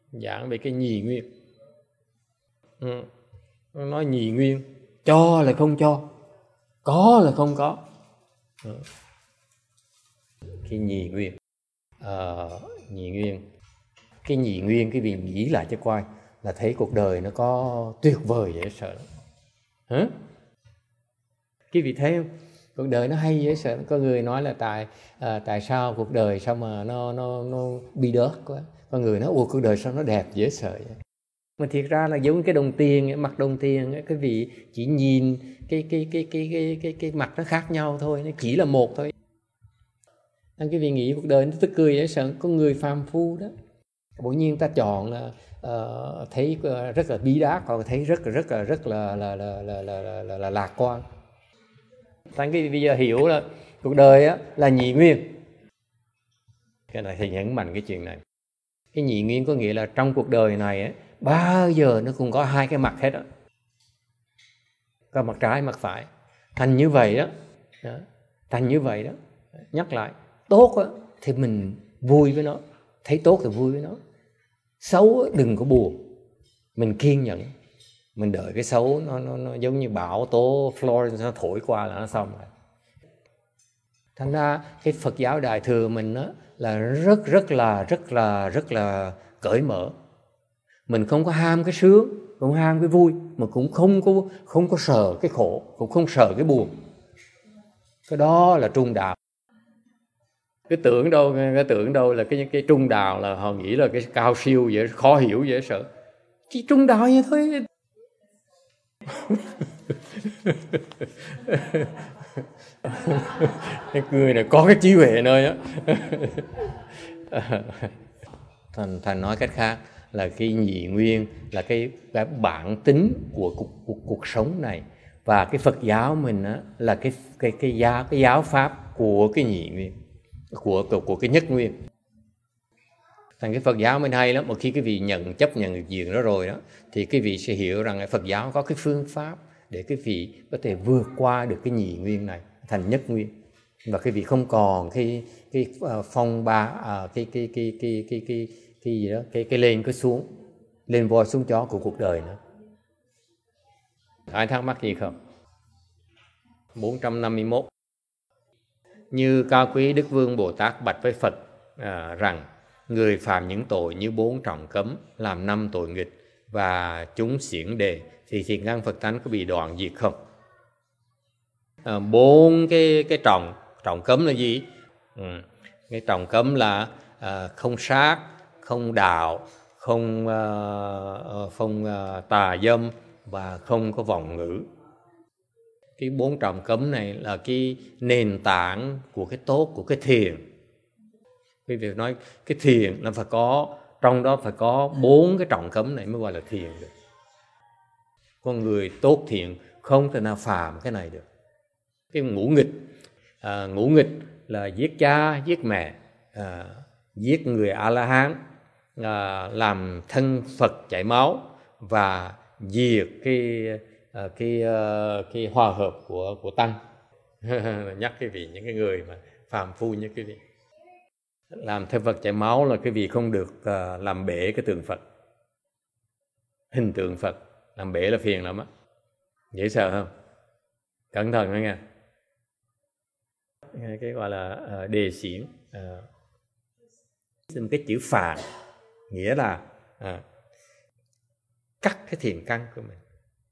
giảng về cái nhị nguyên. Nó nói nhị nguyên, cho là không cho, có là không có. Cái nhị nguyên, nhị nguyên, cái nhị nguyên, cái vị nghĩ lại cho coi là thấy cuộc đời nó có tuyệt vời dễ sợ lắm. Hả? Cái vị thấy không? Cuộc đời nó hay dễ sợ. Có người nói là tại sao cuộc đời sao mà nó bi đớt quá. Có người nói cuộc đời sao nó đẹp dễ sợ vậy. Mà thiệt ra là giống cái đồng tiền, mặt đồng tiền, cái vị chỉ nhìn cái mặt nó khác nhau thôi, nó chỉ là một thôi. Nên cái vị nghĩ cuộc đời nó tức cười dễ sợ. Có người phàm phu đó, bỗng nhiên ta chọn là thấy rất là bí đát, hoặc thấy rất là lạc quan. Thành cái bây giờ hiểu là cuộc đời á, là nhị nguyên. Cái này thầy nhấn mạnh cái chuyện này. Cái nhị nguyên có nghĩa là trong cuộc đời này á, bao giờ nó cũng có hai cái mặt hết á, có mặt trái mặt phải. Thành như vậy đó, thành như vậy đó. Nhắc lại, tốt á, thì mình vui với nó, thấy tốt thì vui với nó. Xấu á, đừng có buồn, mình kiên nhẫn, mình đợi cái xấu nó giống như bão tố Florence nó thổi qua là nó xong rồi. Thành ra cái Phật giáo Đại Thừa mình á, là rất là cởi mở. Mình không có ham cái sướng, không ham cái vui, mà cũng không có sợ cái khổ, cũng không sợ cái buồn. Cái đó là trung đạo. Cái tưởng đâu là cái trung đạo là họ nghĩ là cái cao siêu dễ khó hiểu dễ sợ. Chỉ trung đạo như thôi. Cái người này có cái trí huệ nơi á. Thành nói cách khác là cái nhị nguyên là cái bản tính của cuộc sống này, và cái Phật giáo mình á, là cái giáo pháp của cái nhị nguyên, của cái nhất nguyên. Thành cái Phật giáo mình hay lắm, một khi cái vị chấp nhận được chuyện đó rồi đó, thì cái vị sẽ hiểu rằng Phật giáo có cái phương pháp để cái vị có thể vượt qua được cái nhị nguyên này thành nhất nguyên, và cái vị không còn cái phong ba cái gì đó, cái lên cái xuống, lên voi xuống chó của cuộc đời nữa. Ai thắc mắc gì không? 451. Như Cao Quý Đức Vương Bồ Tát bạch với Phật rằng người phạm những tội như 4 trọng cấm, làm 5 tội nghịch và chúng xiển đề, thì thiện căn Phật tánh có bị đoạn diệt không? 4 cái trọng cấm là gì? Cái trọng cấm là không sát, không đạo, không tà dâm và không có vọng ngữ. Cái 4 trọng cấm này là cái nền tảng của cái tốt, của cái thiền. Cái việc nói cái thiền là phải có, trong đó phải có 4 cái trọng cấm này mới gọi là thiền được. Con người tốt thiện không thể nào phạm cái này được. Cái ngũ nghịch là giết cha, giết mẹ, giết người A-la-hán, làm thân Phật chảy máu và diệt cái hòa hợp của tăng. Nhắc cái vị, những cái người mà phàm phu như cái vị làm thân Phật chảy máu là cái vị không được làm bể cái tượng Phật, hình tượng Phật. Làm bể là phiền lắm á, dễ sợ không? Cẩn thận đó nghe. Cái gọi là đề xỉn, cái chữ phạn nghĩa là cắt cái thiền căn của mình.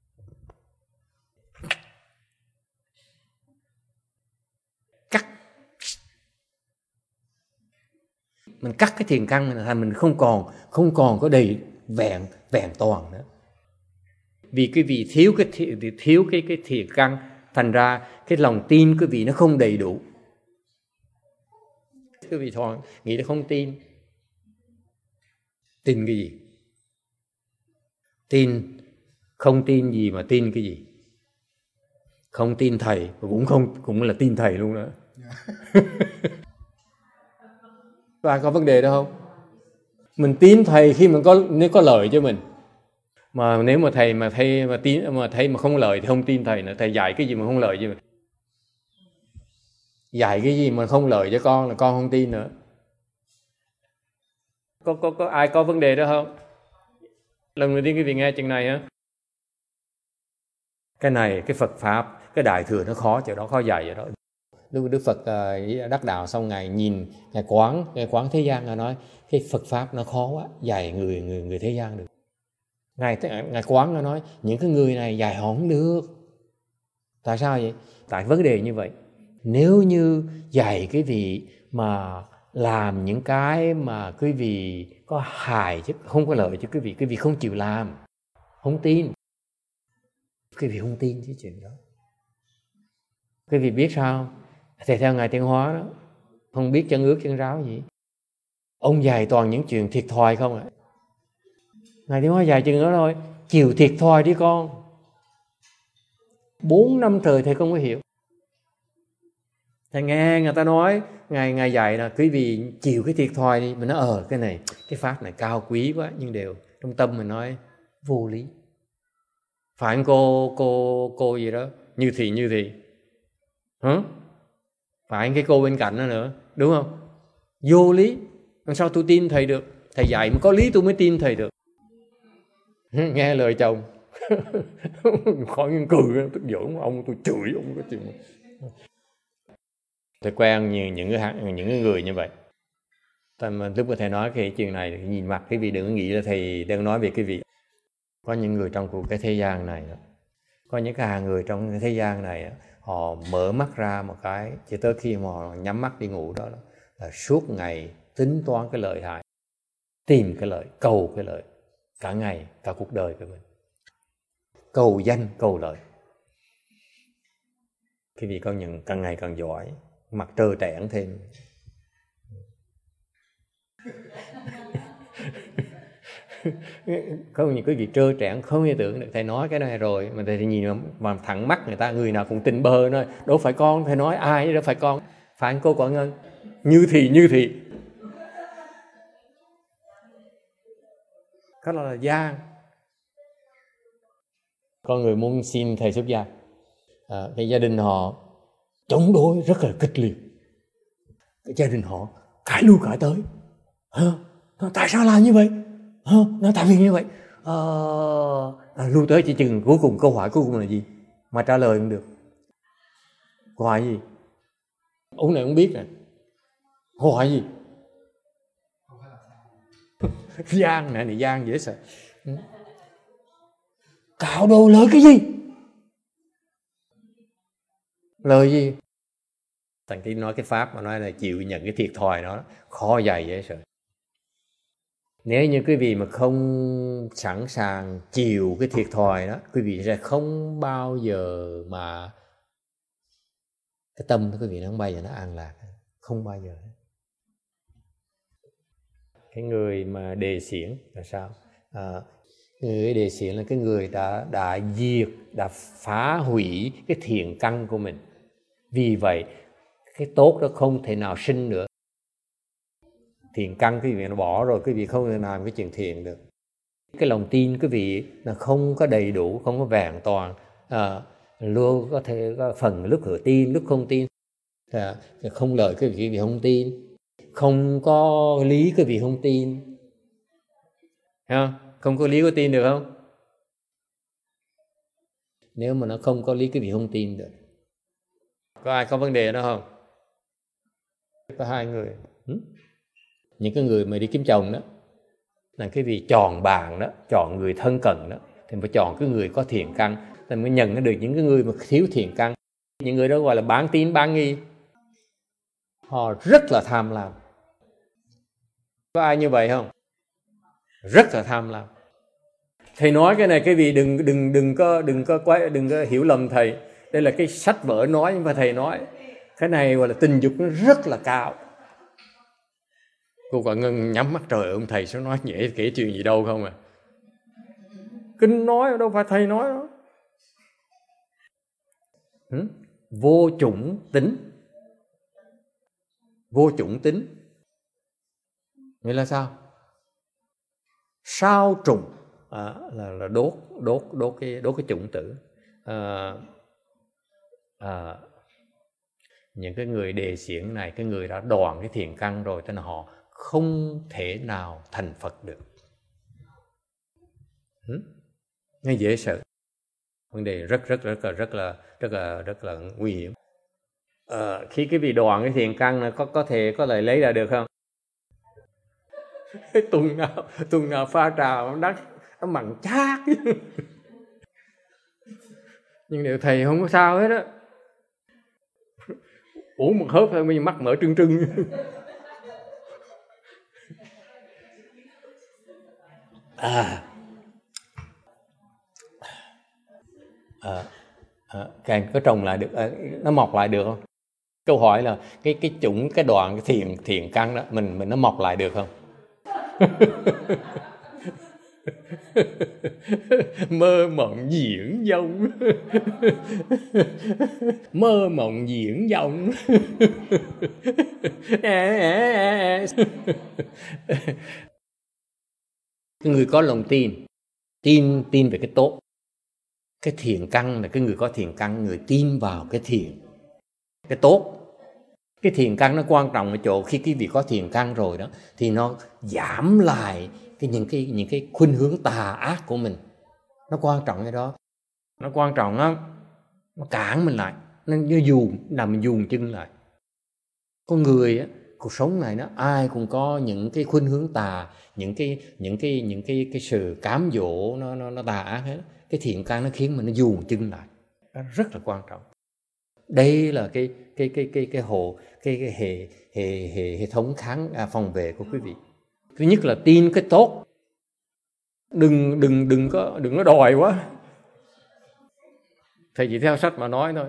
Mình cắt cái thiền căn mình thành mình không còn có đầy vẹn toàn nữa. Vì cái vị thiếu cái thiền căn, thành ra cái lòng tin cái vị nó không đầy đủ. Cái vị thoáng nghĩ là không tin. Tin cái gì? Tin không tin gì mà tin cái gì? Không tin thầy cũng là tin thầy luôn đó. Và có vấn đề đó không? Mình tin thầy khi nếu có lợi cho mình. Mà nếu mà thầy mà không lợi thì không tin thầy nữa. Thầy dạy cái gì mà không lợi cho mình? Dạy cái gì mà không lợi cho con là con không tin nữa. Có ai có vấn đề đó không? Lần đầu tiên quý vị nghe chừng này á. Cái này, cái Phật Pháp, cái Đại Thừa nó khó chỗ đó, khó dạy ở đó. Đức Phật đắc đạo xong Ngài nhìn, Ngài quán thế gian, Ngài nói cái Phật Pháp nó khó quá, dạy người thế gian được. Ngài quán, Ngài nói những cái người này dạy họ không được. Tại sao vậy? Tại vấn đề như vậy. Nếu như dạy quý vị mà làm những cái mà quý vị có hại chứ không có lợi cho quý vị không chịu làm, không tin. Quý vị không tin cái chuyện đó. Quý vị biết sao? Thầy theo Ngài Tiến Hóa đó, không biết chân ước chân ráo gì. Ông dạy toàn những chuyện thiệt thòi không ạ. Ngài Tiến Hóa dạy chừng đó thôi, chịu thiệt thòi đi con. 4 năm trời thầy không có hiểu. Thầy nghe người ta nói, Ngài dạy là quý vị chịu cái thiệt thòi đi. Mình nói cái này, cái pháp này cao quý quá, nhưng đều trong tâm mình nói vô lý. Phải không cô gì đó, như thị. Hả? Phải cái cô bên cạnh đó nữa, đúng không? Vô lý. Làm sao tôi tin thầy được? Thầy dạy mà có lý tôi mới tin thầy được. Nghe lời chồng. Khỏi nghiên cười, tức giỡn ông, tôi chửi ông cái chuyện. Tôi quen những cái người như vậy. Lúc mà thầy nói cái chuyện này, nhìn mặt quý vị đừng có nghĩ là thầy đang nói về cái vị. Có những người trong cái thế gian này đó, có những cái người trong cái thế gian này đó, họ mở mắt ra một cái, chỉ tới khi mà họ nhắm mắt đi ngủ đó là suốt ngày tính toán cái lợi hại, tìm cái lợi, cầu cái lợi, cả ngày, cả cuộc đời của mình, cầu danh, cầu lợi. Quý vị công nhận càng ngày càng giỏi, mặt trơ trẽn thêm. Không, những cái gì trơ trẽn không thể tưởng được. Thầy nói cái này rồi mà thầy nhìn mà thẳng mắt người ta, người nào cũng tình bơ nói đâu phải con. Thầy nói ai đâu phải con, phải cô Quả Ngân, như thị đó là gian. Con người muốn xin thầy xuất gia, cái gia đình họ chống đối rất là kịch liệt. Cái gia đình họ cãi lui cãi tới. Tại sao làm như vậy? Nó tại vì như vậy. Lui tới chỉ chừng cuối cùng câu hỏi cuối cùng là gì mà trả lời không được. Câu hỏi gì? Ông này không biết nè. Câu hỏi gì? Gian này gian dễ sợ. Cạo đồ lời cái gì? Lời gì? Thằng Tí nói cái pháp mà nói là chịu nhận cái thiệt thòi đó, khó dày dễ sợ. Nếu như quý vị mà không sẵn sàng chịu cái thiệt thòi đó, quý vị sẽ không bao giờ mà cái tâm của quý vị nó không bao giờ nó an lạc, không bao giờ. Cái người mà đề xiển là sao? Người đề xiển là cái người đã diệt, đã phá hủy cái thiện căn của mình. Vì vậy cái tốt đó không thể nào sinh nữa. Thiện căn quý vị nó bỏ rồi, quý vị không thể làm cái chuyện thiện được. Cái lòng tin quý vị là không có đầy đủ, không có vẹn toàn, luôn có thể có phần lúc thừa tin, lúc không tin. Không lợi quý vị không tin, không có lý quý vị không tin. Không có lý có tin được không? Nếu mà nó không có lý quý vị không tin được. Có ai có vấn đề đó không? Có 2 người. Những cái người mà đi kiếm chồng đó, là cái vị chọn bạn đó, chọn người thân cận đó, thì phải chọn cái người có thiện căn, thì mới nhận được những cái người mà thiếu thiện căn. Những người đó gọi là bán tín bán nghi, họ rất là tham lam. Có ai như vậy không? Rất là tham lam. Thầy nói cái này cái vị đừng có hiểu lầm thầy. Đây là cái sách vở nói, nhưng mà thầy nói cái này gọi là tình dục nó rất là cao. Cô Quả Ngân nhắm mắt, trời ơi ông thầy sẽ nói nhẹ kể chuyện gì đâu không à. Kinh nói đâu phải thầy nói đó. Vô chủng tính. Vô chủng tính nghĩa là sao? Sao trùng là đốt cái chủng tử. Những cái người đề xiển này, cái người đã đoạn cái thiện căn rồi, cho nên họ không thể nào thành Phật được. Nó dễ sợ. Vấn đề rất là nguy hiểm. Khi cái vị đoạn cái thiền căn này có thể lấy ra được không? tuần nào pha trà nó mặn chát. Nhưng nếu thầy không có sao hết á, uống một hớp thôi mình mắt mở trưng trưng. Các em có trồng lại được, nó mọc lại được không? Câu hỏi là cái chủng cái đoạn cái thiền căn đó mình nó mọc lại được không? Mơ mộng diễn dông. Mơ mộng diễn dông. Cái người có lòng tin về cái tốt. Cái thiền căn là cái người có thiền căn, người tin vào cái thiền, cái tốt. Cái thiền căn nó quan trọng ở chỗ khi cái vị có thiền căn rồi đó thì nó giảm lại những cái khuynh hướng tà ác của mình. Nó quan trọng cái đó. Nó quan trọng lắm. Nó cản mình lại, nó như làm mình dùn chân lại. Con người á, cuộc sống này nó ai cũng có những cái khuynh hướng tà, những cái sự cám dỗ nó tà ác hết. Cái thiện căn nó khiến mình nó dùn chân lại. Nó rất là quan trọng. Đây là cái hệ thống phòng vệ của quý vị. Thứ nhất là tin cái tốt. Đừng có đòi quá. Thầy chỉ theo sách mà nói thôi.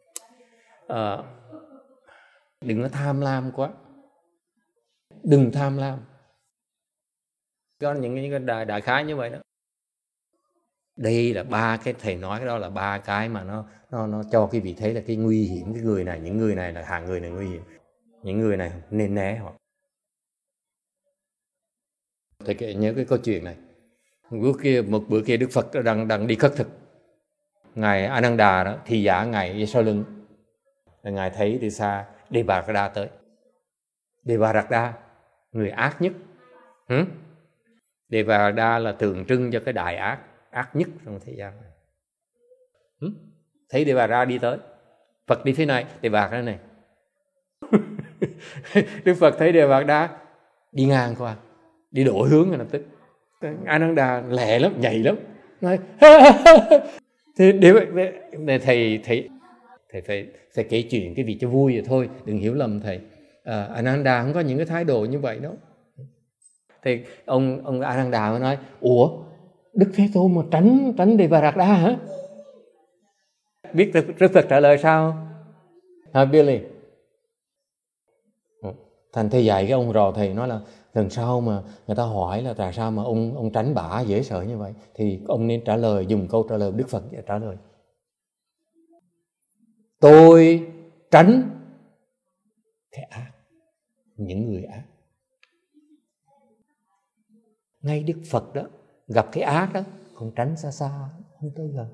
Đừng có tham lam quá. Đừng tham lam. Có những cái đại khái như vậy đó. Đây là ba cái thầy nói, đó là ba cái mà nó cho quý vị thấy là cái nguy hiểm. Cái người này, những người này là hạng người này nguy hiểm. Những người này nên né họ. Thầy nhớ cái câu chuyện này. Một bữa kia Đức Phật đang đi khất thực. Ngài Ananda đó thì giả ngài sau lưng. Ngài thấy từ xa Devaraja tới. Devaraja, người ác nhất. Devaraja là tượng trưng cho cái đại ác nhất trong thế gian này. Thấy Devaraja đi tới, Phật đi phía này, Devaraja này. Đức Phật thấy Devaraja đi ngang qua, đi đổi hướng ngay lập tức. Ananda lẹ lắm, nhảy lắm, nói thì thầy kể chuyện cái vị cho vui vậy thôi, đừng hiểu lầm thầy. Ananda không có những cái thái độ như vậy đâu. Thì ông Ananda mới nói: ủa, Đức Thế Tôn mà tránh Devaraja hả? Biết Đức Phật trả lời sao? Billy, thành thầy dạy cái ông rò thầy nói là lần sau mà người ta hỏi là tại sao mà ông tránh bả dễ sợ như vậy, thì ông nên trả lời, dùng câu trả lời Đức Phật để trả lời: tôi tránh cái ác, những người ác. Ngay Đức Phật đó gặp cái ác đó, không tránh xa xa, không tới gần.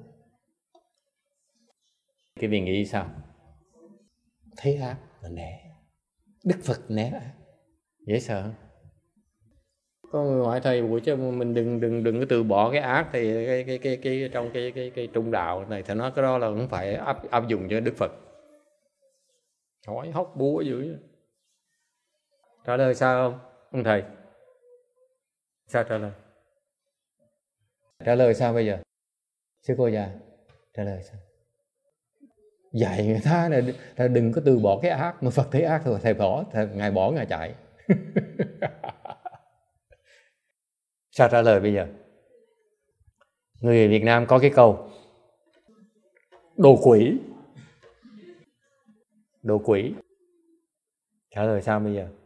Cái vị nghĩ sao? Thấy ác là né. Đức Phật né ác, dễ sợ không? Có người hỏi thầy: buổi chứ mình đừng có từ bỏ cái ác, thì cái trong cái trung đạo này thầy nói cái đó là không phải áp dụng cho Đức Phật. Hỏi hóc búa dữ. Trả lời sao không ông thầy? Sao trả lời? Trả lời sao bây giờ? Sư cô già trả lời sao? Dạy người ta là đừng có từ bỏ cái ác, mà Phật thấy ác rồi thầy bỏ, ngài bỏ ngài chạy. Sao trả lời bây giờ? Người Việt Nam có cái câu đồ quỷ. Đồ quỷ. Trả lời sao bây giờ?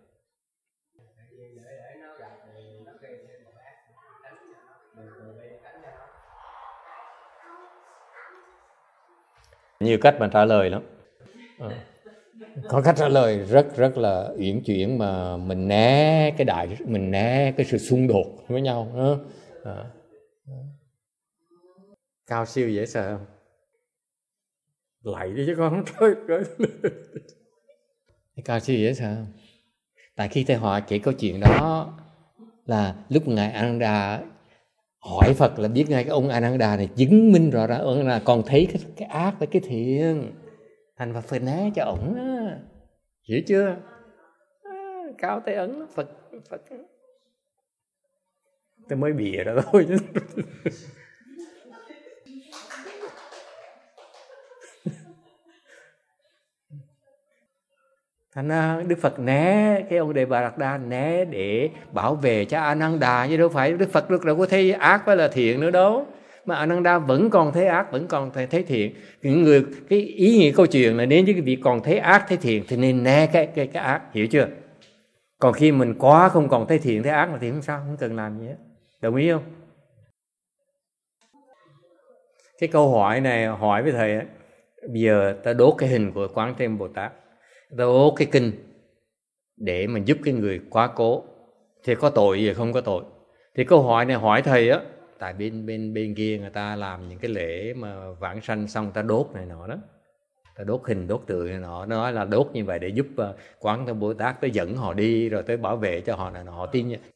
Nhiều cách mà trả lời lắm. Có cách trả lời rất là uyển chuyển mà mình né cái sự xung đột với nhau. Cao siêu dễ sợ không? Lạy đi chứ con. Cao siêu dễ sợ không? Tại khi thầy hỏi kể câu chuyện đó là lúc ngài Ananda Hỏi Phật là biết ngay cái ông Ananda này chứng minh rõ ràng ông là còn thấy cái ác với cái thiện, thành Phật phải né cho ổng á, hiểu chưa? Cao tay ấn Phật tôi mới bịa ra thôi chứ. Thành ra Đức Phật né cái ông Đề Bà Đạt Đa, né để bảo vệ cho Ananda, chứ đâu phải Đức Phật đâu có thấy ác với là thiện nữa đâu, mà Ananda vẫn còn thấy ác, vẫn còn thấy thiện. Cái ý nghĩa câu chuyện là nếu như cái vị còn thấy ác thấy thiện thì nên né cái ác, hiểu chưa? Còn khi mình quá không còn thấy thiện thấy ác thì không sao, không cần làm gì hết. Đồng ý không? Cái câu hỏi này hỏi với thầy, bây giờ ta đốt cái hình của Quán Thế Âm Bồ Tát, ta đốt cái kinh để mà giúp cái người quá cố, thì có tội gì không có tội? Thì câu hỏi này hỏi thầy á, tại bên kia người ta làm những cái lễ mà vãng sanh xong ta đốt này nọ đó, ta đốt hình đốt tượng này nọ, nó nói là đốt như vậy để giúp Quán Thế Âm Bồ Tát tới dẫn họ đi, rồi tới bảo vệ cho họ này nọ, họ tin nha.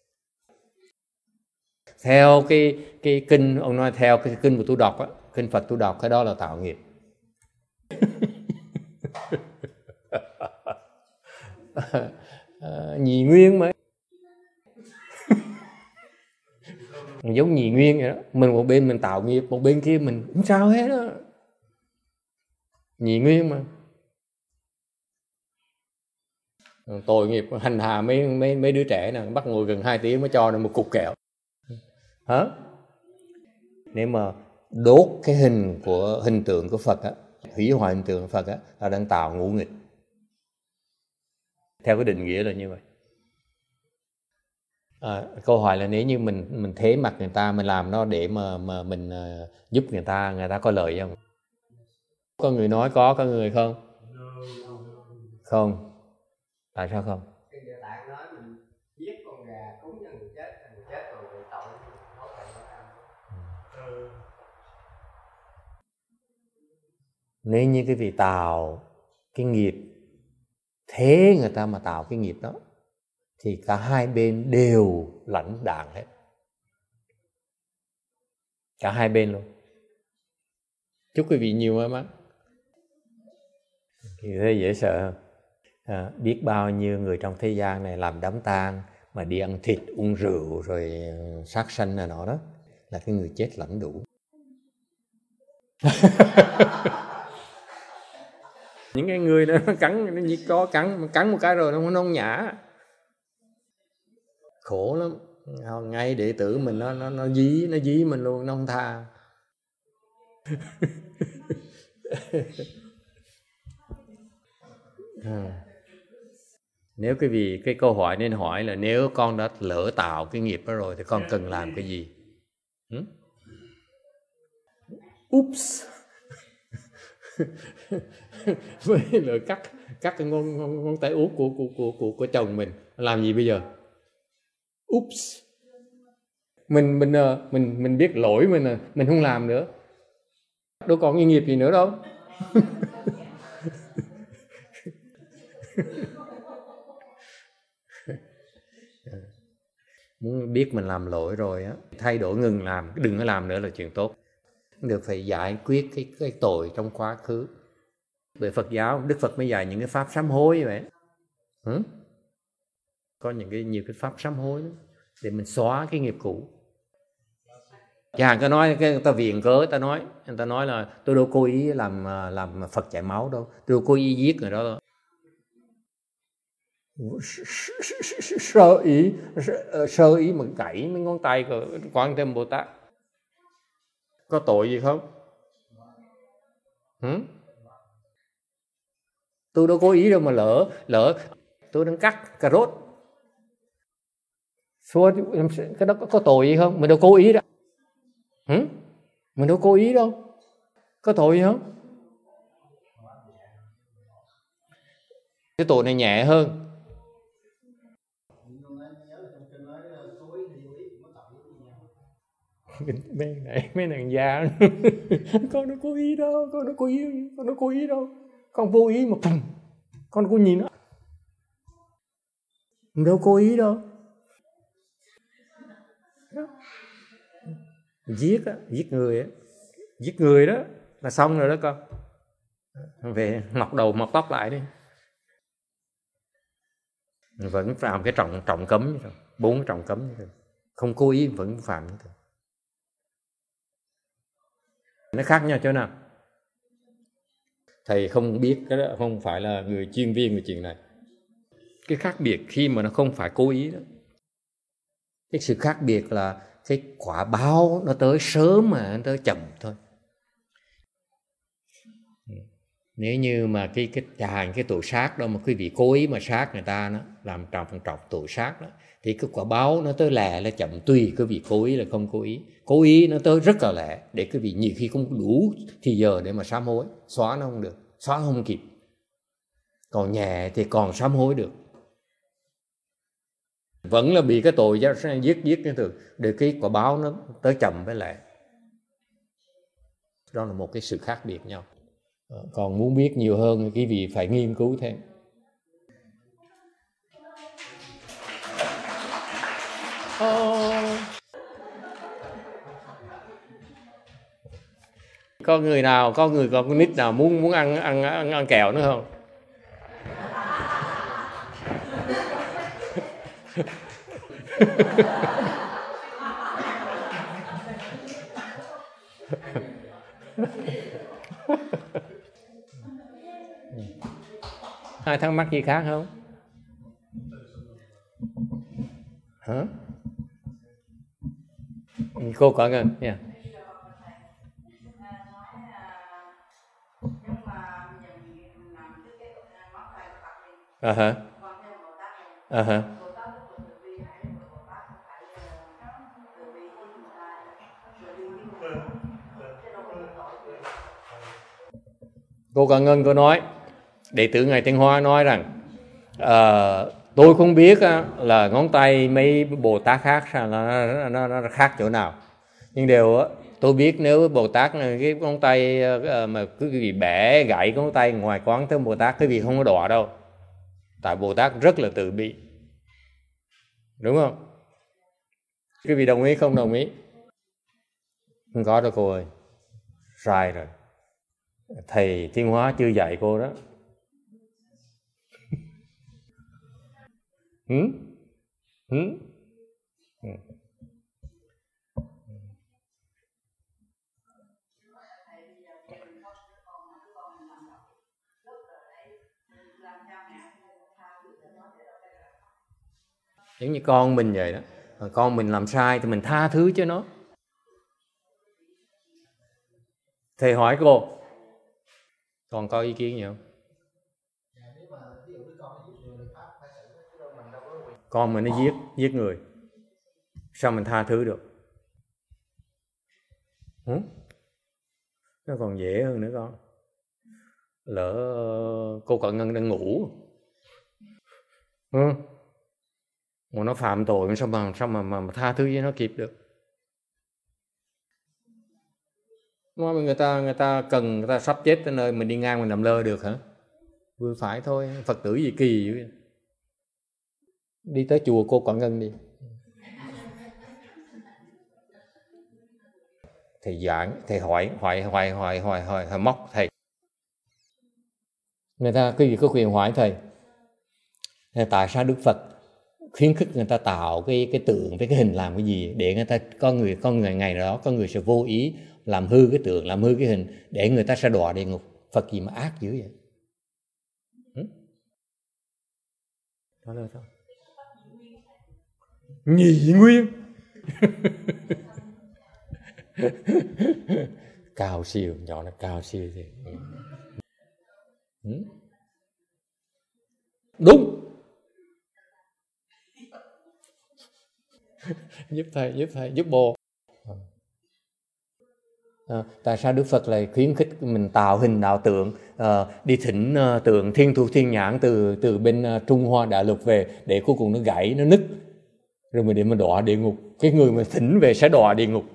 Theo cái kinh ông nói, theo cái kinh của tôi đọc á, kinh Phật tôi đọc, cái đó là tạo nghiệp. Nhị nguyên mà giống nhị nguyên vậy đó, mình một bên mình tạo nghiệp, một bên kia mình không sao hết đó, nhị nguyên mà. Tội nghiệp hành hạ mấy đứa trẻ nè, bắt ngồi gần 2 tiếng mới cho nó một cục kẹo hả? Nếu mà đốt cái hình tượng của Phật á, hủy hoại hình tượng của Phật á, là đang tạo ngũ nghịch, theo cái định nghĩa là như vậy. Câu hỏi là nếu như mình thế mặt người ta, mình làm nó để mà mình giúp người ta có lợi không? Có người nói có người không? Không. Tại sao không? Tại nói mình giết con gà cúng cho người chết rồi bị tội có thể ăn. Nếu như cái vị tạo cái nghiệp thế người ta mà tạo cái nghiệp đó thì cả hai bên đều lãnh đạn hết, cả hai bên luôn. Chúc quý vị nhiều may mắn. Thì thế dễ sợ không? Biết bao nhiêu người trong thế gian này làm đám tang mà đi ăn thịt uống rượu rồi sát sanh này nọ đó, là cái người chết lãnh đủ. Những cái người đó nó cắn, nó chỉ có cắn một cái rồi nó không nhả, khổ lắm. Ngay đệ tử mình nó dí mình luôn, nó không tha. Nếu cái câu hỏi nên hỏi là nếu con đã lỡ tạo cái nghiệp đó rồi thì con cần làm cái gì? Oops. Với lời cắt cái ngón tay út của chồng mình, làm gì bây giờ? Oops. Mình biết lỗi mình không làm nữa, đâu còn cái nghiệp gì nữa đâu. Muốn biết mình làm lỗi rồi á, thay đổi ngừng làm, đừng có làm nữa là chuyện tốt. Được phải giải quyết cái tội trong quá khứ. Về Phật giáo, Đức Phật mới dạy những cái pháp sám hối như vậy. Có nhiều cái pháp sám hối đó, để mình xóa cái nghiệp cũ. Chẳng hạn người ta viện cớ, người ta nói là tôi đâu cố ý làm Phật chảy máu đâu, tôi đâu cố ý giết người đó đâu. Sơ ý mà gãy mấy ngón tay của Quan Thế Âm Bồ Tát, có tội gì không? Tôi đâu cố ý đâu mà lỡ tôi đang cắt cà rốt xua, cái đó có tội gì không? Mình đâu cố ý đâu. Mình đâu cố ý đâu, có tội gì không? Cái tội này nhẹ hơn. Mấy nàng già con đâu cố ý đâu, con đâu cố ý đâu, con vô ý mà con có nhìn nó, mình đâu cố ý đâu. Giết á, giết người á, giết người đó là xong rồi đó con. Về mọc đầu mọc tóc lại đi. Vẫn phạm cái trọng cấm như thế, 4 trọng cấm như thế. Không cố ý vẫn phạm như thế. Nó khác nhau chỗ nào? Thầy không biết, cái đó không phải là người chuyên viên về chuyện này. Cái khác biệt khi mà nó không phải cố ý đó. Cái sự khác biệt là cái quả báo nó tới sớm mà nó tới chậm thôi. Nếu như mà cái tội sát đó mà quý vị cố ý mà sát người ta, nó làm trọng tội sát đó, thì cái quả báo nó tới lẹ là chậm, tùy quý vị cố ý là không cố ý. Cố ý nó tới rất là lẹ, để quý vị nhiều khi không đủ thì giờ để mà sám hối, xóa nó không được, xóa không kịp. Còn nhẹ thì còn sám hối được, vẫn là bị cái tội giết cái thường, để cái quả báo nó tới chậm với lẹ. Đó là một cái sự khác biệt nhau. Còn muốn biết nhiều hơn quý vị phải nghiên cứu thêm. Có người có con nít nào muốn ăn kẹo nữa không? Ai thắc mắc gì khác không? Hả? Cô có ngân nha. Cô Cả Ngân có nói, đệ tử Ngài Thanh Hoa nói rằng tôi không biết là ngón tay mấy Bồ Tát khác nó khác chỗ nào, nhưng đều tôi biết nếu Bồ Tát cái ngón tay mà cứ gì bẻ gãy ngón tay ngoài quán tới Bồ Tát, cái gì không có đọa đâu, tại Bồ Tát rất là từ bi, đúng không? Quý vị đồng ý không đồng ý? Không có đâu cô ơi, sai rồi, thầy Thiên Hóa chưa dạy cô đó. Giống như con mình vậy đó, con mình làm sai thì mình tha thứ cho nó. Thầy hỏi cô, con có ý kiến gì không? Con mình nó giết người, sao mình tha thứ được? Nó còn dễ hơn nữa con. Lỡ cô Cận Ngân đang ngủ, mà nó phạm tội, sao mà tha thứ với nó kịp được? Mà người ta cần, người ta sắp chết tới nơi mình đi ngang mình làm lơ được hả? Vừa phải thôi, Phật tử gì kỳ vậy? Đi tới chùa cô Cận Ngân đi. Thầy giảng, thầy hỏi móc thầy. Người ta cái gì có quyền hỏi thầy. Tại sao Đức Phật khuyến khích người ta tạo cái tượng với cái hình làm cái gì, để người ta có người ngày đó có người sẽ vô ý làm hư cái tượng, làm hư cái hình, để người ta sẽ đọa địa ngục. Phật gì mà ác dữ vậy? Đó là sao? Nhị nguyên. Cao siêu, nhỏ nó cao siêu gì? Đúng. giúp thầy giúp bồ. Tại sao Đức Phật lại khuyến khích mình tạo hình đạo tượng, đi thỉnh tượng Thiên Thủ Thiên Nhãn từ bên Trung Hoa Đại Lục về, để cuối cùng nó gãy, nó nứt, rồi mình để mình đọa địa ngục. Cái người mà thỉnh về sẽ đọa địa ngục.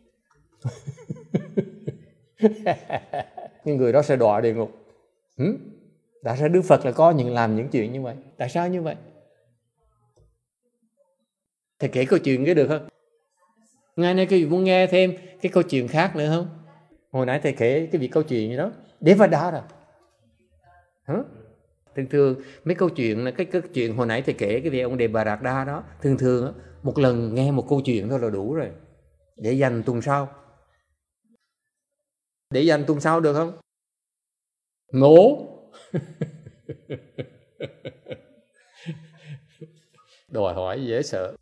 Cái người đó sẽ đọa địa ngục. Tại sao Đức Phật lại có làm những chuyện như vậy? Tại sao như vậy? Thầy kể câu chuyện cái được không? Ngày nay quý vị muốn nghe thêm cái câu chuyện khác nữa không? Hồi nãy thầy kể cái việc câu chuyện gì đó, Devada rồi. Thường thường mấy câu chuyện, cái chuyện hồi nãy thầy kể cái việc ông Devada đó, thường thường một lần nghe một câu chuyện thôi là đủ rồi, để dành tuần sau. Để dành tuần sau được không? Ngố. Đòi hỏi dễ sợ.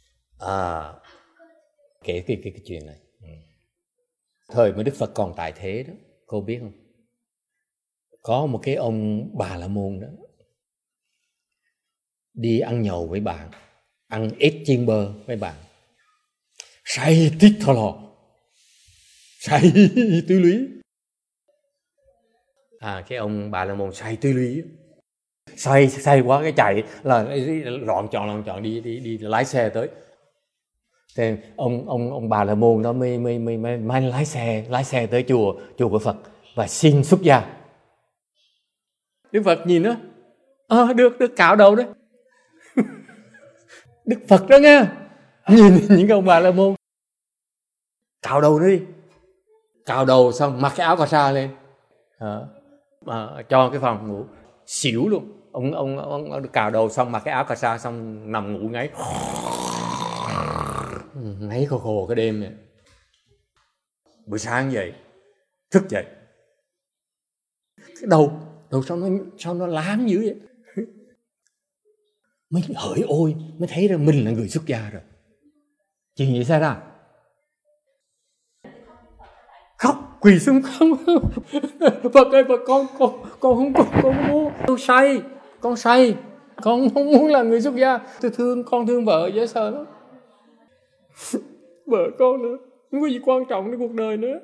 Kể cái chuyện này. Thời mà Đức Phật còn tại thế đó, cô biết không? Có một cái ông Bà La Môn đó, đi ăn nhậu với bạn, ăn ếch chiên bơ với bạn, say tít thò lò, say tứ lý. Cái ông Bà La Môn say tứ lý, say quá cái chạy là lọn chọn đi lái xe tới. Thế ông Bà La Môn đó mới lái xe tới chùa của Phật và xin xuất gia. Đức Phật nhìn đó, được cạo đầu đấy. Đức Phật đó nghe, nhìn những ông Bà La Môn, cạo đầu nó đi. Cạo đầu xong mặc cái áo cà sa lên, cho cái phòng ngủ, xỉu luôn. Ông cạo đầu xong mặc cái áo cà sa xong nằm ngủ ngáy khô cái đêm này. Buổi sáng dậy, thức dậy, cái đầu sao nó lám dữ vậy. Mới hỡi ôi, mới thấy ra mình là người xuất gia rồi. Chuyện gì xảy ra? Khóc quỳ xuống không. Phật ơi, Phật con không muốn, con say, con không muốn làm người xuất gia. Tôi thương vợ dễ sợ lắm. Vợ con nữa, không có gì quan trọng trong cuộc đời nữa.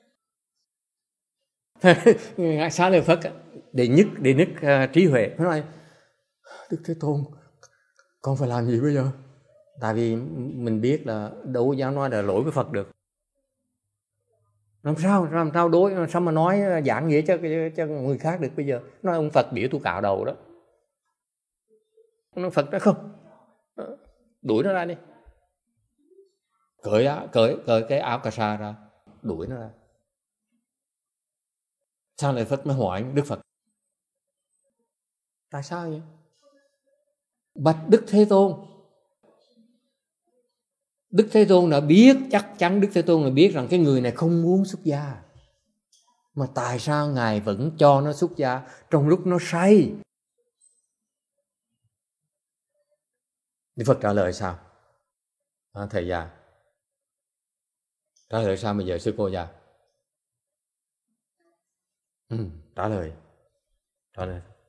Ngài Xá Lợi Phất để nức trí huệ, nó nói: Đức Thế Tôn, con phải làm gì bây giờ? Tại vì mình biết là đâu dám nói là lỗi với Phật được. Làm sao đối, sao mà nói giảng nghĩa cho người khác được bây giờ? Nói ông Phật biểu tôi cạo đầu đó. Ông Phật nói không, đuổi nó ra đi. Cởi cái áo cà sa ra, đuổi nó ra. Sao lại Phật mới hỏi Đức Phật: tại sao vậy? Bạch Đức Thế Tôn, Đức Thế Tôn đã biết, chắc chắn Đức Thế Tôn đã biết rằng cái người này không muốn xuất gia. Mà tại sao Ngài vẫn cho nó xuất gia trong lúc nó say? Đức Phật trả lời sao? Thầy già trả lời sao bây giờ sư cô già? Trả lời trả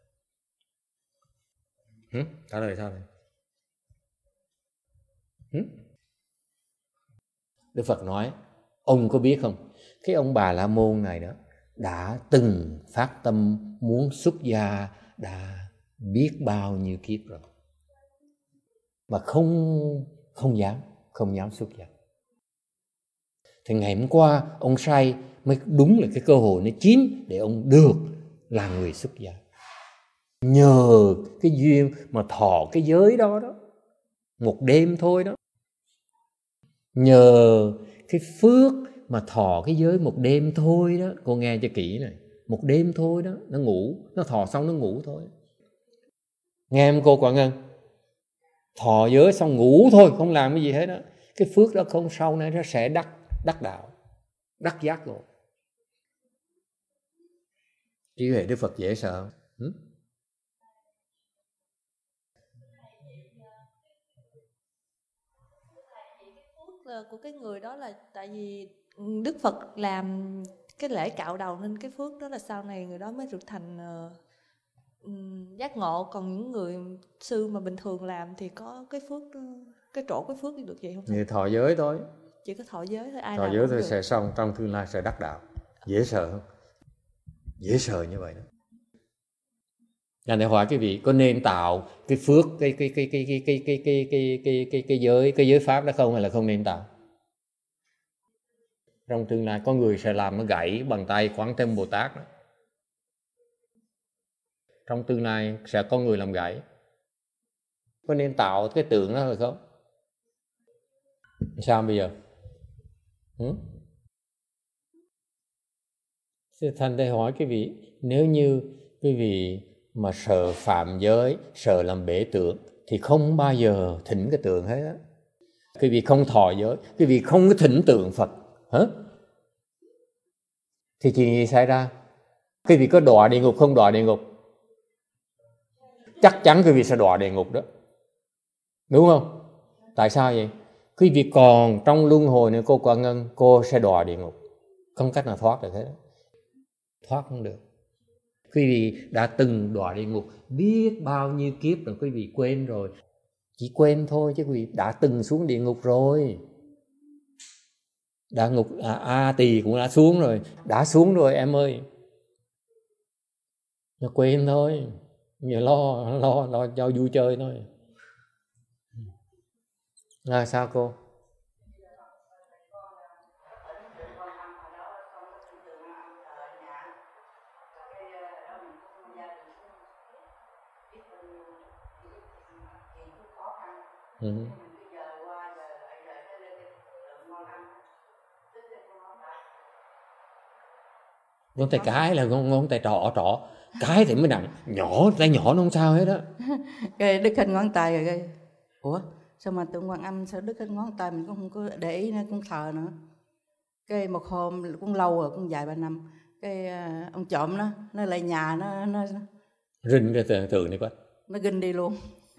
lời sao này? Đức Phật nói: ông có biết không, cái ông Bà La Môn này đó đã từng phát tâm muốn xuất gia đã biết bao nhiêu kiếp rồi, mà không dám xuất gia. Thì ngày hôm qua ông say mới đúng là cái cơ hội nó chín để ông được là người xuất gia. Nhờ cái duyên mà thọ cái giới đó một đêm thôi đó. Nhờ cái phước mà thọ cái giới một đêm thôi đó. Cô nghe cho kỹ này, một đêm thôi đó. Nó ngủ, nó thọ xong nó ngủ thôi. Nghe em cô Quảng Ngân, thọ giới xong ngủ thôi, không làm cái gì hết đó. Cái phước đó không, sau này nó sẽ đắc đạo, đắc giác ngộ. Trí huệ Đức Phật dễ sợ. Của cái người đó là tại vì Đức Phật làm cái lễ cạo đầu, nên cái phước đó là sau này người đó mới được thành giác ngộ. Còn những người sư mà bình thường làm thì có cái phước, cái phước được vậy không? Như thọ giới thôi, chỉ có thọ giới thôi, ai thọ làm giới thôi được. sẽ xong, trong tương lai sẽ đắc đạo. Dễ sợ không? Dễ sợ như vậy đó. Nhà này hỏi cái vị có nên tạo cái phước cái giới pháp đó không, hay là không nên tạo? Trong tương lai có người sẽ làm nó gãy bằng tay Quán Thế Âm Bồ Tát đó. Trong tương lai sẽ có người làm gãy. Có nên tạo cái tượng đó hay không? Sao bây giờ? Thành đây hỏi quý vị, nếu như quý vị mà sợ phạm giới, sợ làm bể tượng thì không bao giờ thỉnh cái tượng hết á. Quý vị không thọ giới, quý vị không có thỉnh tượng Phật thì chuyện gì xảy ra? Quý vị có đọa địa ngục không đọa địa ngục? Chắc chắn quý vị sẽ đọa địa ngục đó, đúng không? Tại sao vậy? Quý vị còn trong luân hồi này, cô Quả Ngân, cô sẽ đọa địa ngục, không cách nào thoát được hết, thoát không được. Quý vị đã từng đọa địa ngục biết bao nhiêu kiếp rồi, quý vị quên rồi. Chỉ quên thôi chứ quý vị đã từng xuống địa ngục rồi. Đã ngục A Tỳ cũng đã xuống rồi, đã xuống rồi em ơi. Nó quên thôi, giờ lo cho vui chơi thôi. Sao cô? Ngón tay cái là ngón tay trỏ cái thì mới nặng, nhỏ tay nhỏ nó không sao hết á. Cái đứt hết ngón tay rồi cái ủa sao mà tượng Quan Âm sao đứt hết ngón tay, mình cũng không có để ý nữa, cũng thờ nữa. Cái một hôm cũng lâu rồi, cũng vài ba năm, cái ông trộm nó lại nhà nó rinh cái tượng này quá, nó ginh đi luôn.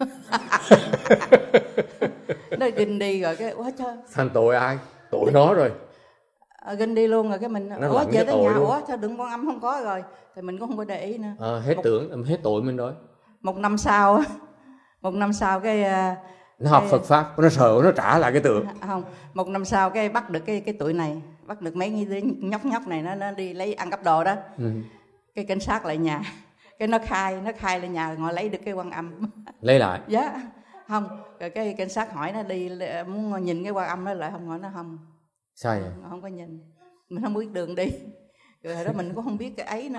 Nó ginh đi rồi cái quá trời. Thành tội ai? Tội nó rồi. Ginh đi luôn rồi cái mình ủa về tới nhà luôn. Ủa sao đựng Quan Âm không có rồi, thì mình cũng không có để ý nữa. Hết tội mình rồi. Một năm sau cái nó học Phật pháp, nó sợ nó trả lại cái tượng. Không, một năm sau cái bắt được cái tuổi này, bắt được mấy đứa nhóc này nó đi lấy ăn cắp đồ đó. Cái cảnh sát lại nhà, cái nó khai lên nhà ngồi lấy được cái Quan Âm. Lấy lại? Dạ. Không, rồi cái cảnh sát hỏi nó đi muốn nhìn cái Quan Âm đó lại, không, hỏi nó không. Sao vậy? Không có nhìn, mình không biết đường đi. Rồi hồi đó mình cũng không biết cái ấy,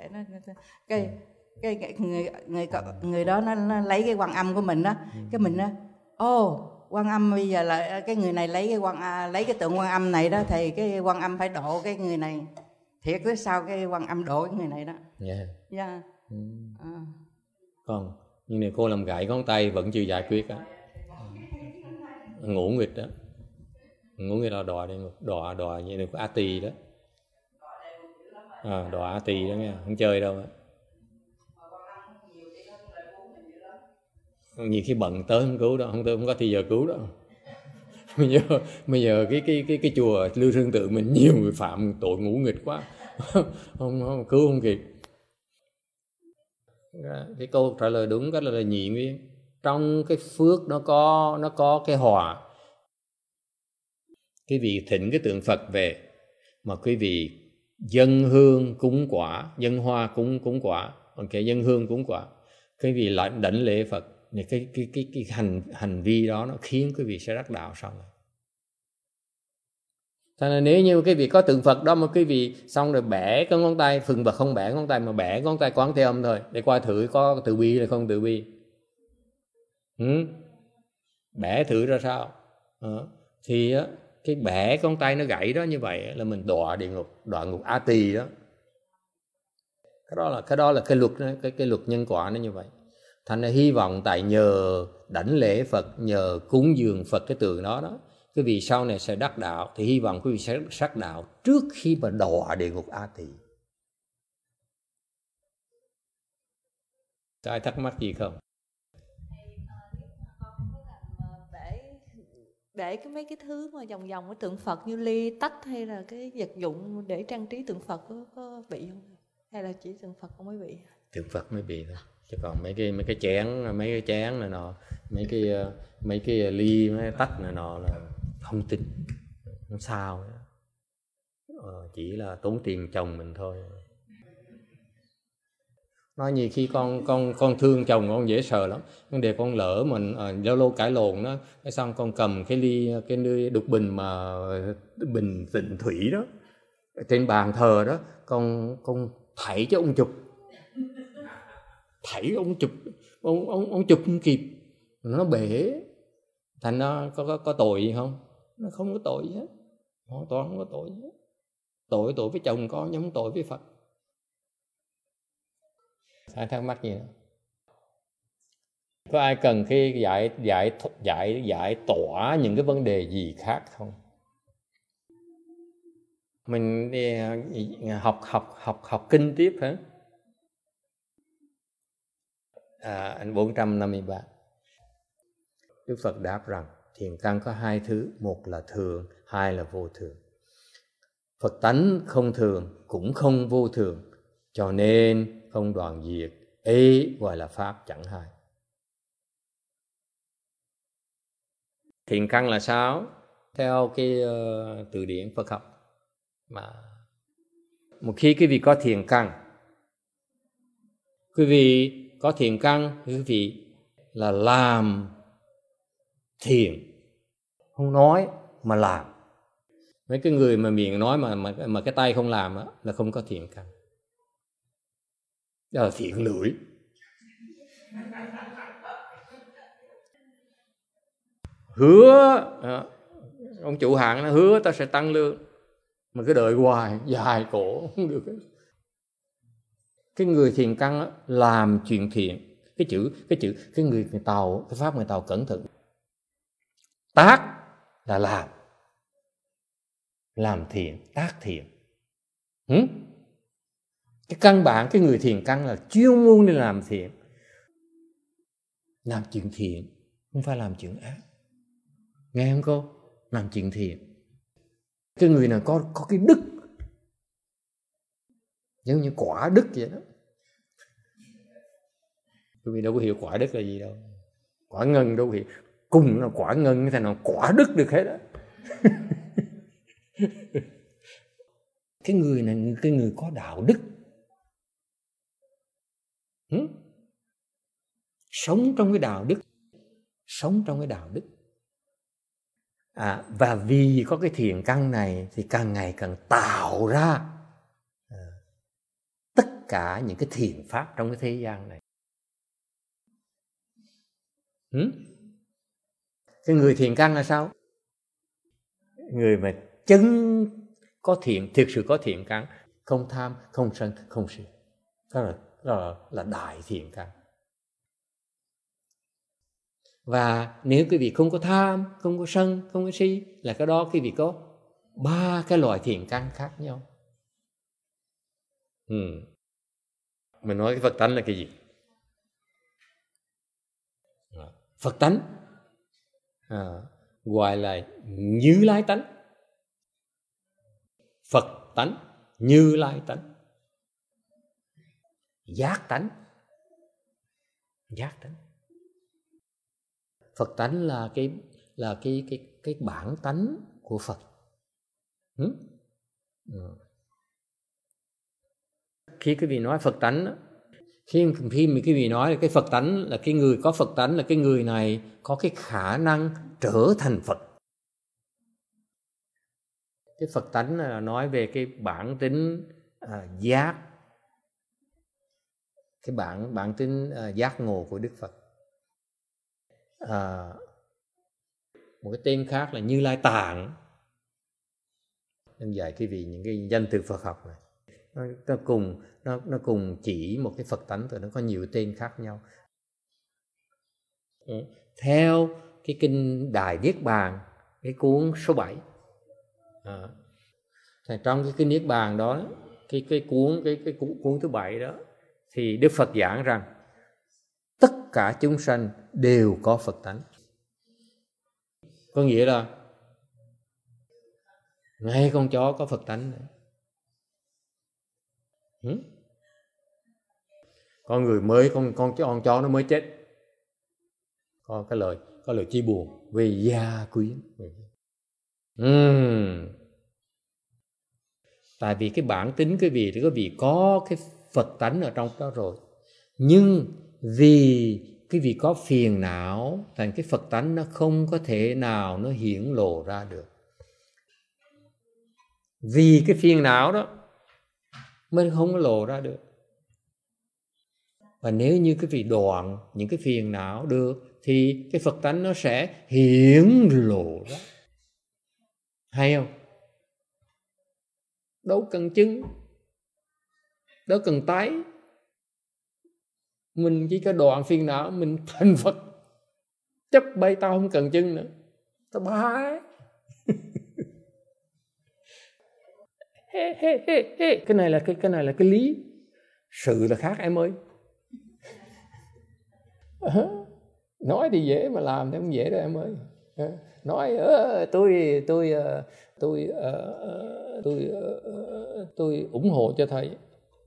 cái người đó nó lấy cái Quan Âm của mình đó, cái mình đó Quan Âm bây giờ là cái người này lấy cái tượng Quan Âm này đó, thì cái Quan Âm phải độ cái người này. Thiệt tới sao cái Quan Âm độ cái người này đó. Dạ. Còn nhưng này cô làm gãy ngón tay vẫn chưa giải quyết á. Ngũ nghịch đó, ngũ nghịch là đọa như này của A Tỳ đó. Đọa A Tỳ đó nghe, không chơi đâu á. Nhiều khi bận tới không cứu đó, không có thì giờ cứu đó. Bây giờ cái chùa Lưu Sơn Tự mình nhiều người phạm tội ngũ nghịch quá. không cứu không kịp. Cái câu trả lời đúng cách là nhị nguyên. Trong cái phước nó có cái hòa. Quý vị thỉnh cái tượng Phật về mà quý vị dâng hương cúng quả, dâng hoa cúng quả, dâng hương cúng quả, quý vị lại đảnh lễ Phật, cái hành vi đó nó khiến quý vị sẽ đắc đạo sau này. Cho nên nếu như quý vị có tượng Phật đó mà quý vị xong rồi bẻ cái ngón tay, Phật Phật không bẻ ngón tay mà bẻ ngón tay Quán Thế Âm thôi, để coi thử có từ bi hay không từ bi. Bẻ thử ra sao. Thì cái bẻ con tay nó gãy đó, như vậy là mình đọa địa ngục, đọa ngục A Tỳ đó. Cái đó là cái luật đó, cái luật nhân quả nó như vậy. Thành ra hy vọng tại nhờ đảnh lễ Phật, nhờ cúng dường Phật cái tượng đó quý vị sau này sẽ đắc đạo, thì hy vọng quý vị sẽ đắc đạo trước khi mà đọa địa ngục A Tỳ. Có ai thắc mắc gì không? Để mấy cái thứ mà vòng cái tượng Phật như ly tách hay là cái vật dụng để trang trí tượng Phật có bị không? Hay là chỉ tượng Phật không mới bị? Tượng Phật mới bị thôi. Chứ còn mấy cái chén này nọ, mấy cái ly, mấy cái tách này nọ là không tin, không sao. Chỉ là tốn tiền chồng mình thôi. Nói nhiều khi con thương chồng con dễ sợ lắm, nhưng để con lỡ mình lâu lâu cãi lộn đó, cái xong con cầm cái ly đục bình mà bình tịnh thủy đó trên bàn thờ đó, con thảy cho ông chụp, ông chụp không kịp, nó bể. Thành nó có tội gì không? Nó không có tội gì hết. Hoàn toàn không có tội gì. Tội với chồng con, nhưng không tội với Phật. Ai thắc mắc gì nữa? Có ai cần cái giải tỏa những cái vấn đề gì khác không? Mình đi học kinh tiếp hả? Anh 453. Đức Phật đáp rằng thiền căn có hai thứ, một là thường, hai là vô thường. Phật tánh không thường cũng không vô thường, cho nên không đoạn diệt, ấy gọi là pháp chẳng hai. Thiền căn là sao? Theo cái từ điển Phật học, mà một khi quý vị có thiền căn, quý vị có thiền căn, quý vị là làm thiền, không nói mà làm. Mấy cái người mà miệng nói mà cái tay không làm đó, là không có thiền căn. Đó là thiện lưỡi. Hứa, ông chủ hàng nó hứa ta sẽ tăng lương, mà cứ đợi hoài dài cổ không được. Cái người thiền căn đó, làm chuyện thiện. Cái người Tàu, cái pháp người Tàu cẩn thận. Tác là làm thiện, tác thiện. Cái căn bản cái người thiền căn là chuyên môn đi làm thiện, làm chuyện thiện, không phải làm chuyện ác. Nghe không cô? Làm chuyện thiện. Cái người nào có cái đức, giống như quả đức vậy đó. Quý vị đâu có hiểu quả đức là gì đâu. Quả ngân đâu có hiểu. Cùng là quả ngân, thế nào quả đức được hết đó. Cái người này, cái người có đạo đức, sống trong cái đạo đức, sống trong cái đạo đức. Và vì có cái thiền căn này thì càng ngày càng tạo ra tất cả những cái thiền pháp trong cái thế gian này. Cái người thiền căn là sao? Người mà chân có thiện, thực sự có thiện căn, không tham, không sân, không si. Đó là đại thiện căn. Và nếu quý vị không có tham, không có sân, không có si, là cái đó quý vị có 3 cái loại thiện căn khác nhau. Mình nói cái Phật tánh là cái gì? Phật tánh gọi là Như Lai tánh. Phật tánh, Như Lai tánh, giác tánh. Giác tánh. Phật tánh là cái bản tánh của Phật. Khi quý vị nói Phật tánh, khi mà quý vị nói là cái Phật tánh là cái người có Phật tánh, là cái người này có cái khả năng trở thành Phật. Cái Phật tánh là nói về cái bản tính giác, cái bản tính giác ngộ của Đức Phật. Một cái tên khác là Như Lai Tạng. Nên dạy quý vị những cái danh từ Phật học này, nó cùng chỉ một cái Phật tánh rồi nó có nhiều tên khác nhau. Theo cái kinh Đại Niết Bàn, cái cuốn số 7, trong cái kinh Niết Bàn đó, cái cuốn thứ 7 đó, thì Đức Phật giảng rằng tất cả chúng sanh đều có Phật tánh. Có nghĩa là ngay con chó có Phật tánh nữa. Con người mới, con chó nó mới chết, có lời chia buồn về gia quyến. Tại vì cái bản tính quý vị thì quý vị có cái Phật tánh ở trong đó rồi, nhưng vì quý vị có phiền não, thành cái Phật tánh nó không có thể nào nó hiển lộ ra được. Vì cái phiền não đó mới không có lộ ra được. Và nếu như quý vị đoạn những cái phiền não được thì cái Phật tánh nó sẽ hiển lộ ra. Hay không? đâu cần chân, đâu cần tay. Mình chỉ có đoạn phiền não, mình thành Phật. Chấp bay tao không cần chân nữa, tao bái. Cái này là cái lý. Sự là khác em ơi. Nói thì dễ mà làm thì không dễ đâu em ơi. Nói tôi ủng hộ cho thầy.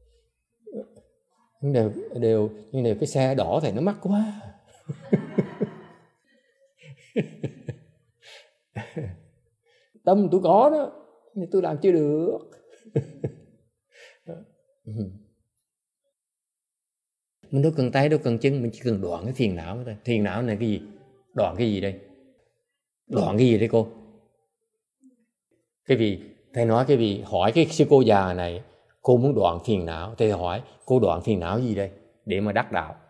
Nhưng đều cái xe đỏ thầy nó mắc quá. Tâm tôi có đó, nhưng tôi làm chưa được. Mình đâu cần tay, đâu cần chân, mình chỉ cần đoạn cái phiền não thôi. Phiền não này cái gì? Đoạn cái gì đây? Đoạn cái gì đây cô? Cái vị, thầy nói cái vị hỏi cái sư cô già này, cô muốn đoạn phiền não, thầy hỏi cô đoạn phiền não gì đây để mà đắc đạo?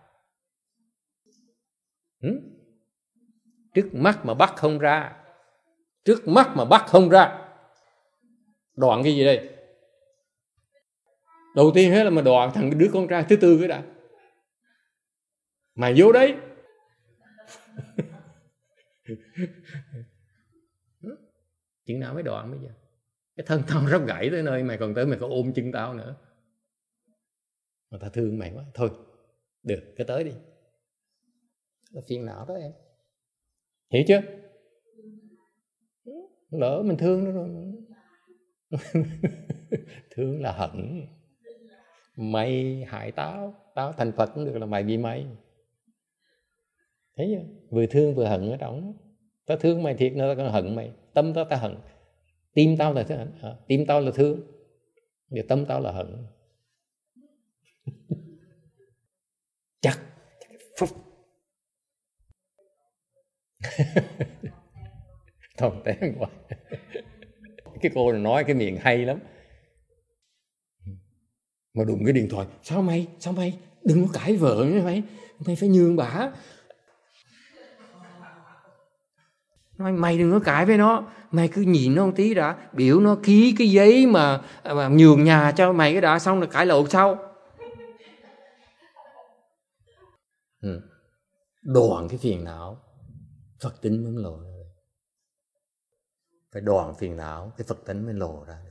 Trước mắt mà bắt không ra, trước mắt mà bắt không ra, đoạn cái gì đây? Đầu tiên hết là mà đoạn thằng đứa con trai thứ tư cái đã. Mày vô đấy. Chuyện nào mới đoạn bây giờ? Cái thân tao rất gãy tới nơi, mày còn tới mày còn ôm chân tao nữa. Mà tao thương mày quá. Thôi, được, cái tới đi. Là phiền não đó em. Hiểu chưa? Lỡ mình thương nó rồi. Thương là hận. Mày hại tao, tao thành Phật cũng được là mày bị mày. Thấy chưa? Vừa thương vừa hận ở trong. Tao thương mày thiệt nữa, tao còn hận mày. Tâm tao hận. Tim tao là thương, tim tao là thương, giờ tâm tao là hận. Chắc phúc. Thòng té quá. Cái cô này nói cái miệng hay lắm. Mà đụng cái điện thoại, sao mày đừng có cãi vợ nữa mày phải nhường bả. Nói mày đừng có cãi với nó, mày cứ nhìn nó một tí đã, biểu nó ký cái giấy mà nhường nhà cho mày cái đã, xong rồi cãi lộn sau. Đoạn cái phiền não, Phật tính mới lộ ra. Phải đoạn phiền não, cái Phật tính mới lộ ra.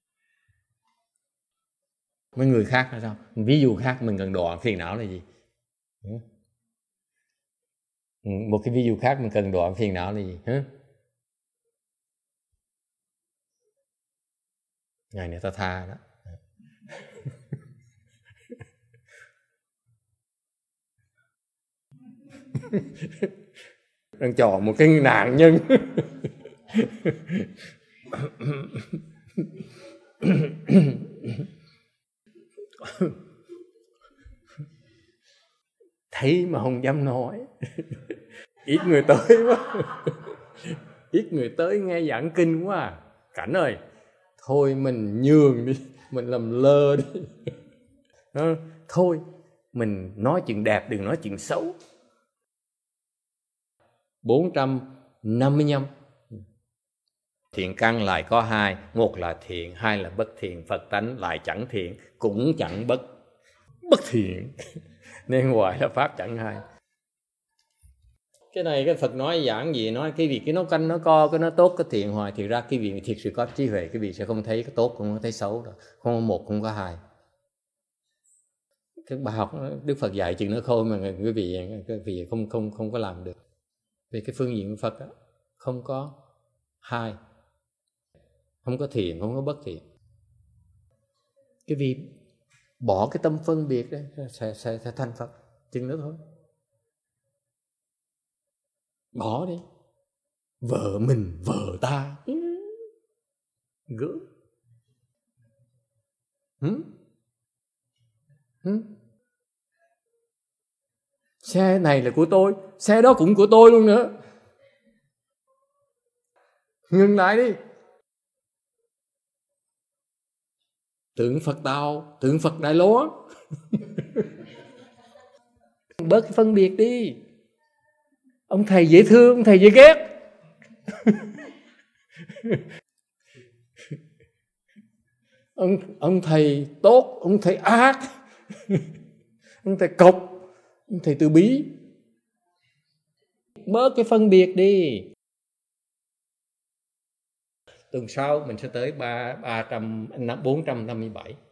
Mấy người khác là sao? Ví dụ khác mình cần đoạn phiền não là gì? Một cái ví dụ khác mình cần đoạn phiền não là gì? Ngày này ta tha đó. Đang chọn một cái nạn nhân. Thấy mà không dám nói. Ít người tới quá. Ít người tới nghe giảng kinh quá à. Cảnh ơi, thôi mình nhường đi, mình làm lơ đi. Thôi mình nói chuyện đẹp, đừng nói chuyện xấu. 455. Thiện căn lại có hai, một là thiện, hai là bất thiện. Phật tánh lại chẳng thiện, cũng chẳng bất thiện. Nên hoài là pháp chẳng hai. Cái này cái Phật nói giảng gì, nói cái việc cái nó canh nó co, cái nó tốt cái thiện hoài, thì ra cái việc thiệt sự có trí huệ, cái việc sẽ không thấy cái tốt, không thấy xấu đâu. Không có một, không có hai. Các bà học Đức Phật dạy chừng nó khôi mà quý vị không có làm được. Vì cái phương diện Phật đó, không có hai, không có thiện, không có bất thiện. Cái việc bỏ cái tâm phân biệt đấy sẽ thành Phật chừng đó thôi. Bỏ đi. Vợ mình, vợ ta. Gớm. Xe này là của tôi, xe đó cũng của tôi luôn nữa. Ngừng lại đi. Tượng Phật Tàu, tượng Phật Đại Lố. Bớt cái phân biệt đi. Ông thầy dễ thương, ông thầy dễ ghét. ông thầy tốt, ông thầy ác, ông thầy cộc, ông thầy từ bí. Bớt cái phân biệt đi. Tuần sau mình sẽ tới 457.